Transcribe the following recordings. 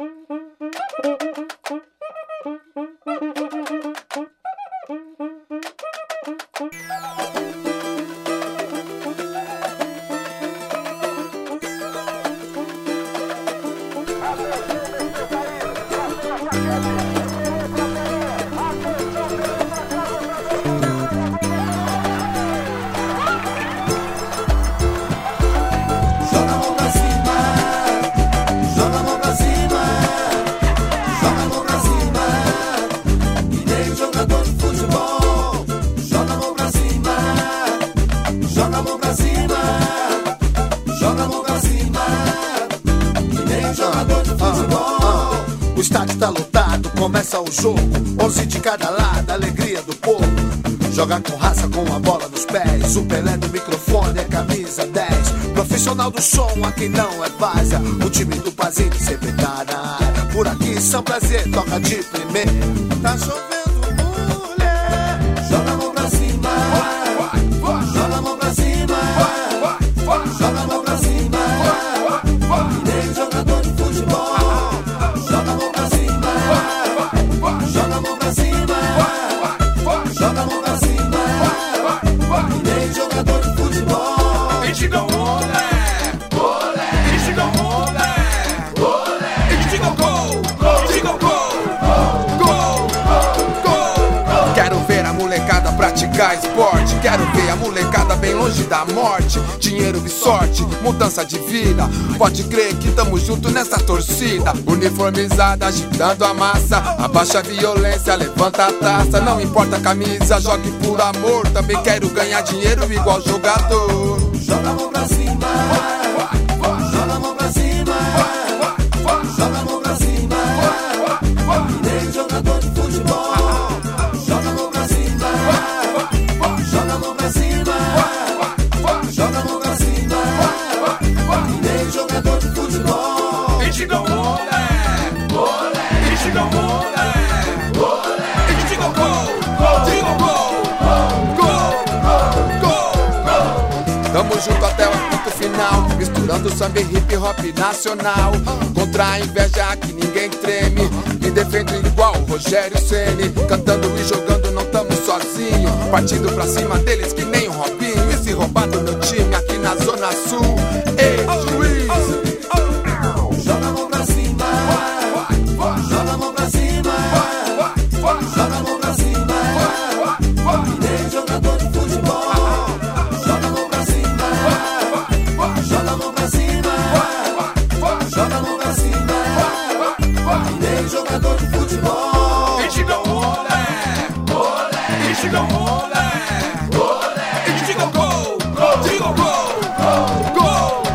O estádio tá lotado, começa o jogo, 11 de cada lado, alegria do povo. Joga com raça, com a bola nos pés, o Pelé do microfone é camisa 10. Profissional do som, aqui não é várzea, o time do Pazini sempre tá na área. Por aqui São Prazer toca de primeira. Tá chovendo mulher, joga a mão pra cima, joga a mão pra cima, joga a mão pra cima, que nem jogador de futebol. Joga a mão pra cima, joga a mão pra cima, joga a mão pra cima, que nem jogador de futebol. E diga olé, olé, e diga olé, olé, e diga gol, diga gol, gol, gol. Quero ver a molecada praticar esporte, quero ver a molecada bem longe da morte. Dinheiro e sorte, mudança de vida, pode crer que tamo junto nessa torcida. Uniformizada, agitando a massa, abaixa a violência, levanta a taça. Não importa a camisa, jogue por amor. Também quero ganhar dinheiro igual jogador. Joga a mão pra cima, joga a mão pra cima, joga a mão pra cima, que nem jogador de futebol. Joga a mão pra cima, joga a mão pra cima, joga a mão pra cima, que nem jogador de futebol. E diga olé, olé, e diga olé, olé, e diga gol, diga gol, gol, gol. Tamo junto até o ponto final, misturando samba e hip hop nacional. Contra a inveja que ninguém treme, me defendo igual o Rogério Ceni. Cantando e jogando não tamo sozinho, partindo pra cima deles que nem o Robinho. E se roubar do meu time aqui na Zona Sul, ei, juiz. Joga a mão pra cima, joga a mão pra cima, joga a mão pra cima, que nem jogador de futebol. Joga a mão pra cima, joga a mão pra cima, joga a mão pra cima, que nem jogador de futebol. E diga olé, olé, e diga olé, olé, e diga gol, diga gol, gol,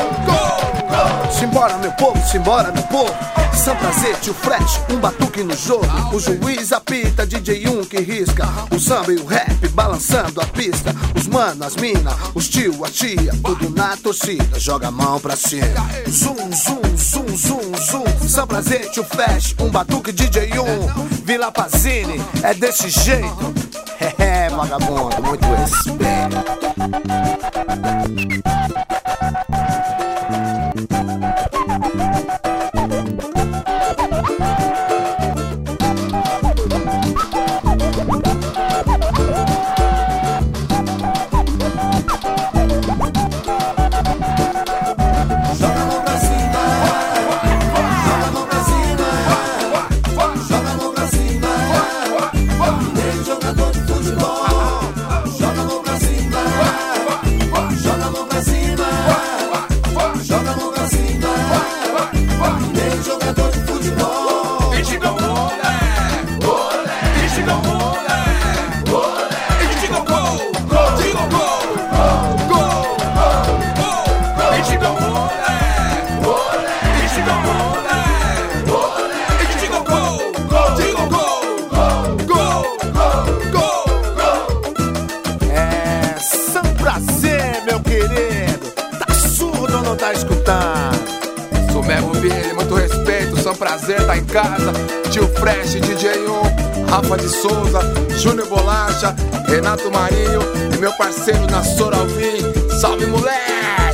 gol. Simbora meu povo, simbora meu povo. São Prazer, tio Fresh, um batuque no jogo. O juiz apita, DJ que risca. O samba e o rap balançando a pista. Os mano, as mina, os tio, a tia, tudo na torcida. Joga a mão pra cima. Zum, zum, zum, zum, zum. São Prazer, tio Fresh, um batuque DJ Vila Pazini, é desse jeito. É, vagabundo, muito respeito. Prazer tá em casa, tio Fresh, DJ1, Rafa de Souza, Júnior Bolacha, Renato Marinho e meu parceiro Nassor Alvim. Salve, moleque!